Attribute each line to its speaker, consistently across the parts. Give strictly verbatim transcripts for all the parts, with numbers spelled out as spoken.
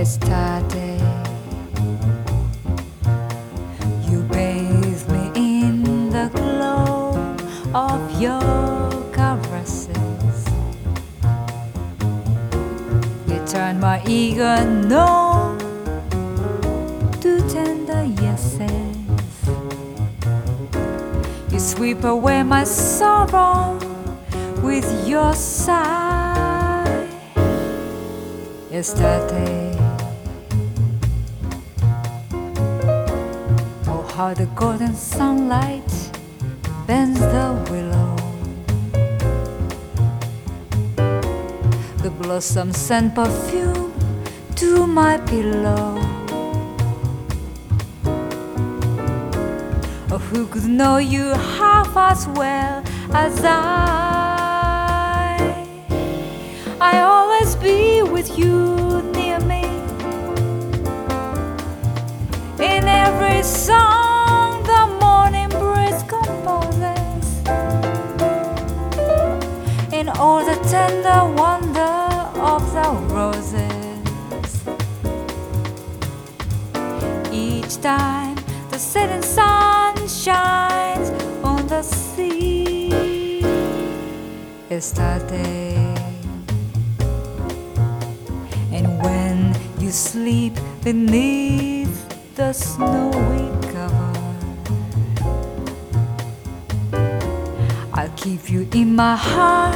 Speaker 1: Estate. You bathe me in the glow of your caresses. You turn my eager no to tender yeses. You sweep away my sorrow with your sigh. Estate. Oh, how the golden sunlight bends the willow. The blossoms send perfume to my pillow. Oh, who could know you half as well as I? I always be with you near me. In every song the morning breeze composes, in all the tender wonder of the roses. Each time the setting sun shines on the sea. Estate. And when you sleep beneath the snowy cover, I'll keep you in my heart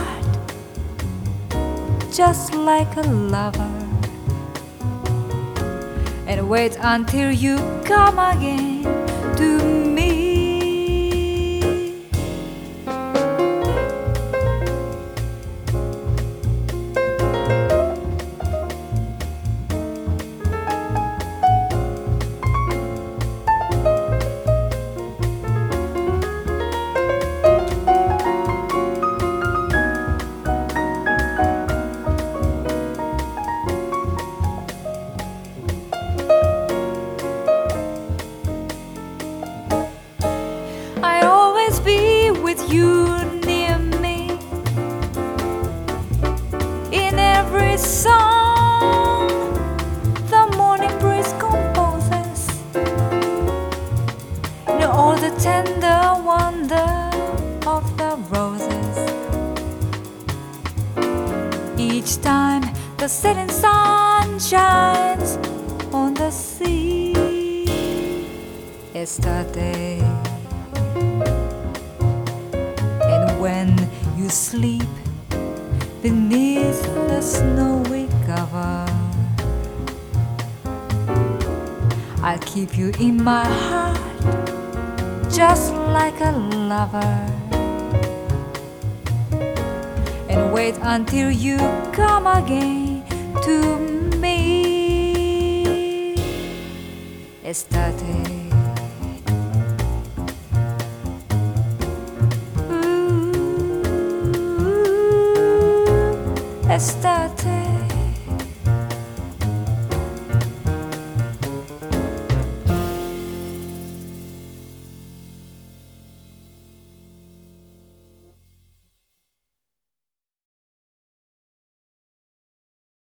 Speaker 1: just like a lover, and wait until you come again to me. Be with you near me. In every song the morning breeze composes, in all the tender wonder of the roses. Each time the setting sun shines on the sea. Estate. When you sleep beneath the snowy cover, I'll keep you in my heart just like a lover, and wait until you come again to me. Estate. Estate.